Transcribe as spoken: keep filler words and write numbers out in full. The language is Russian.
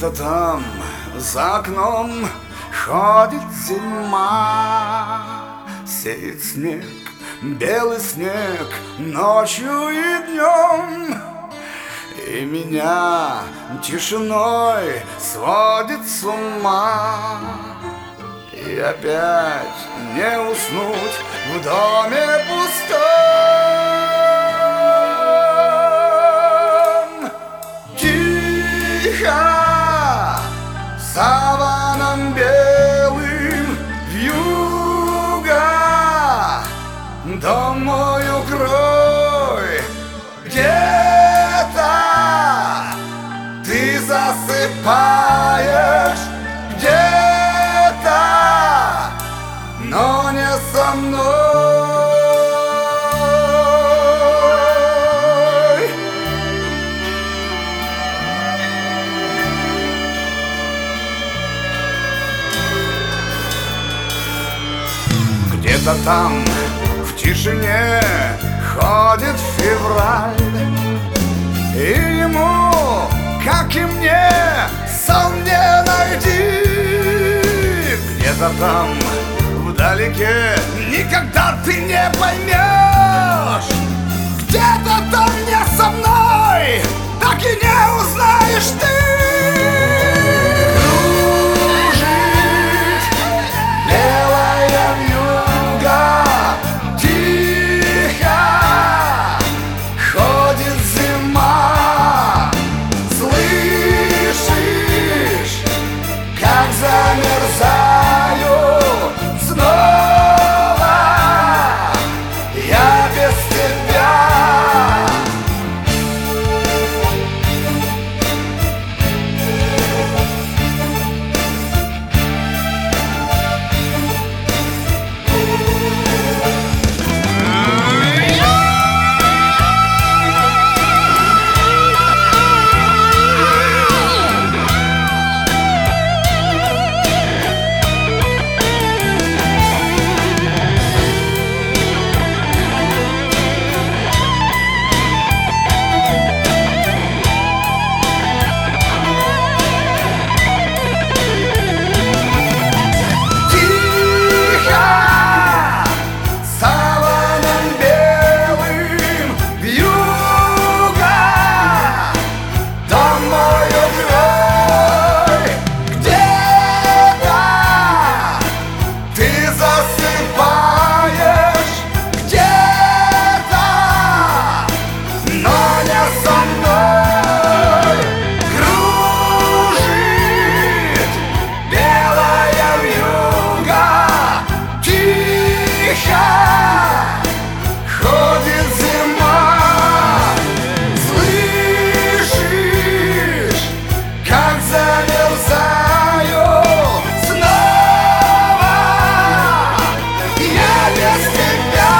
Где-то там за окном ходит зима, сеет снег, белый снег ночью и днем, и меня тишиной сводит с ума. И опять не уснуть в доме пустом. Тихо саваном белым вьюга, дом мой укрой, где-то ты засыпаешь, где-то, но не со мной. Где-то там в тишине ходит февраль, и ему, как и мне, сон не найти. Где-то там вдалеке никогда ты не поймешь, где-то там не со мной, так и не узнаешь ты. Кружит белая вьюга, тихо ходит зима. Слышишь, как замерзаю снова я без тебя. Ходит зима. Слышишь, как замерзаю снова я без тебя.